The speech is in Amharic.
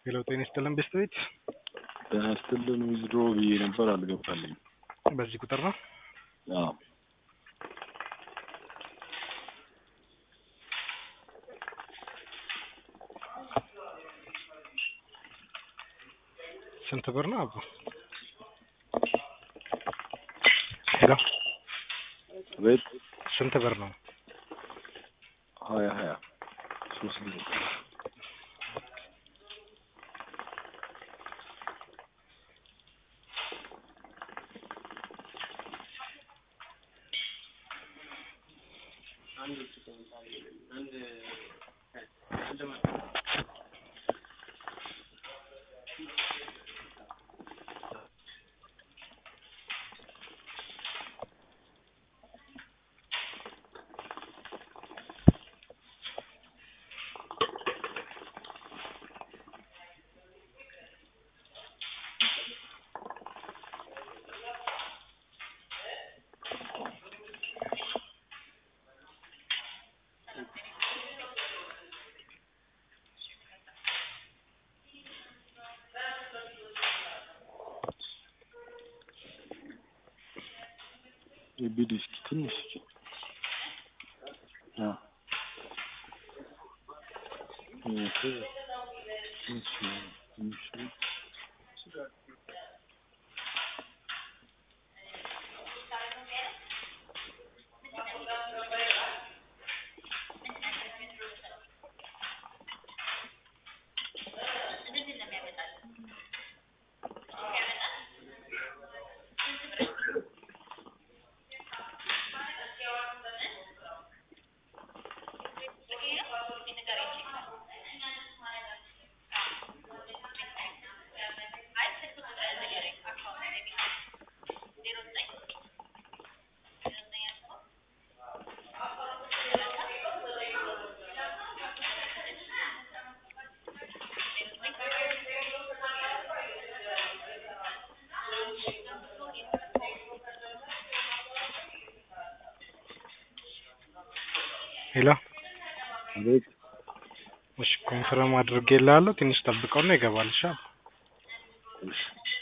ሄሎ ጤና ይስጥልን ቤስት ጤና ይስጥልን ዊዝድሮ ብዬ ነበር አልገባልኝ። በዚህ ቁጥር ነው? አዎ ስንት ብር ነው አቡ? ሄሎ ቤት ስንት ብር ነው? 20 3 ጊዜ የቢዲስ ትንሽ ሄሎ ቤት እሺ ኮንፈርም አድርጌልሃለሁ። ትንሽ ጠብቀውና ይገባል። እሺ